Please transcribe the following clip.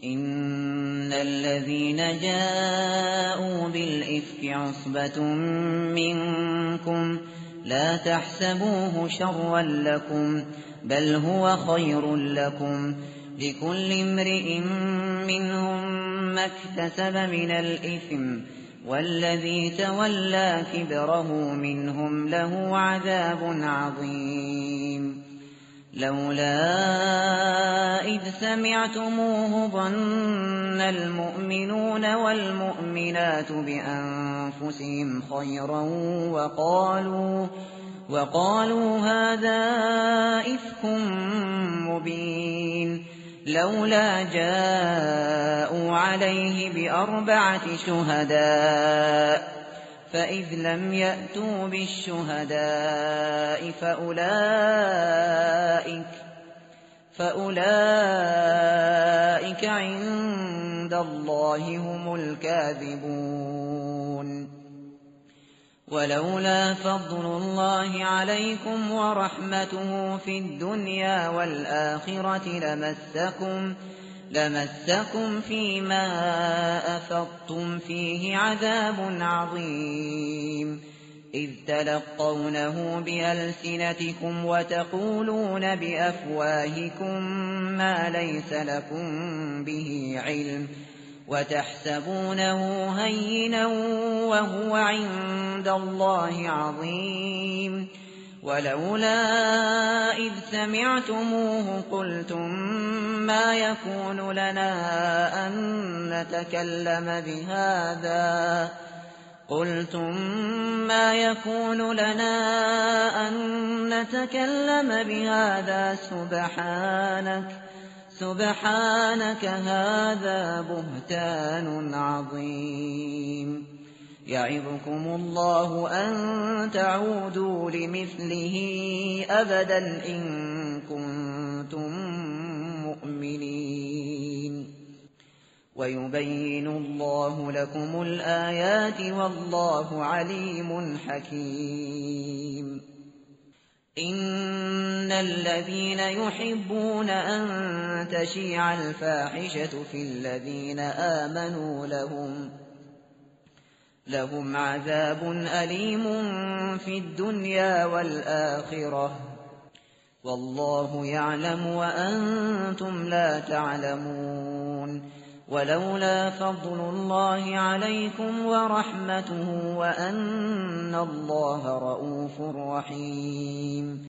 إن الذين جاءوا بالإفك عصبة منكم لا تحسبوه شرا لكم بل هو خير لكم لكل امرئ منهم ما اكتسب من الإثم والذي تولى كبره منهم له عذاب عظيم لولا إذ سمعتموه ظن المؤمنون والمؤمنات بأنفسهم خيرا وقالوا هذا إفك مبين لولا جاءوا عليه بأربعة شهداء فإذ لم يأتوا بالشهداء فأولئك عند الله هم الكاذبون ولولا فضل الله عليكم ورحمته في الدنيا والآخرة لمسكم فيما أفضتم فيه عذاب عظيم إذ تلقونه بألسنتكم وتقولون بأفواهكم ما ليس لكم به علم وتحسبونه هينا وهو عند الله عظيم ولولا إذ سمعتموه قلتم ما يكون لنا أن نتكلم بهذا سبحانك هذا بهتان عظيم يعظكم الله أن تعودوا لمثله أبدا إن كنتم مؤمنين ويبين الله لكم الآيات والله عليم حكيم إن الذين يحبون أن تشيع الفاحشة في الذين آمنوا لهم عذاب أليم في الدنيا والآخرة والله يعلم وأنتم لا تعلمون ولولا فضل الله عليكم ورحمته وأن الله رءوف رحيم